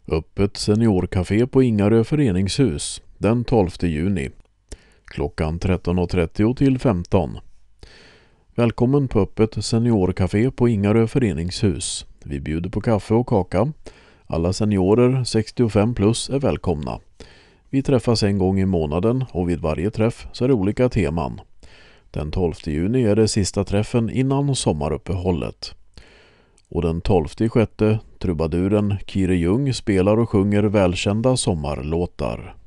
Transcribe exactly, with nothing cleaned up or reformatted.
Öppet seniorkafé på Ingarö föreningshus den tolfte juni. Klockan tretton och trettio till femton. Välkommen på öppet seniorkafé på Ingarö föreningshus. Vi bjuder på kaffe och kaka. Alla seniorer sextiofem plus är välkomna. Vi träffas en gång i månaden och vid varje träff så är det olika teman. Den tolfte juni är det sista träffen innan sommaruppehållet. Och den tolfte sjätte trubaduren Kire Jung spelar och sjunger välkända sommarlåtar.